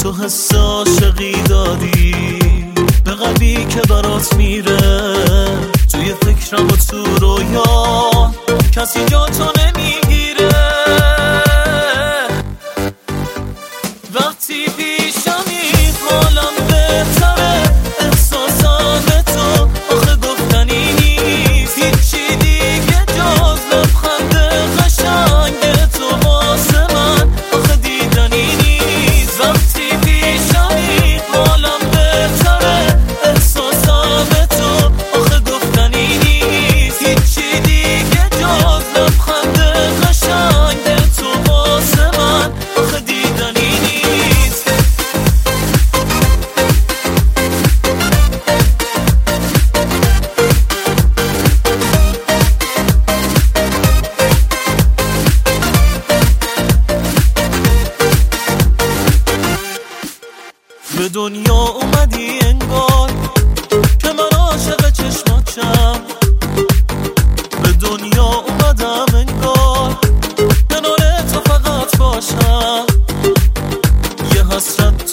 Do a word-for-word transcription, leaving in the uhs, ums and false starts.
تو حس عاشقی دادی به قلبی که برات میره، توی فکرم و تو رویا کسی جا تو نمیگیره. وقتی پیشمی حالم بهتره، احساسم به تو آخه گفتنی نیست، هیچی دیگه جز لبخند قشنگ تو واسه من آخه دیدنی نیست. وقتی پیشمی حالم بهتره، احساسم به تو آخه گفتنی نیست، هیچی دیگه جز لبخند قشنگ تو واسه من آخه دیدنی نیست. به دنیا اومدی انگار که من عاشق چشماتم، به دنیا اومدم انگار کنار تو فقط باشم، یه حسرت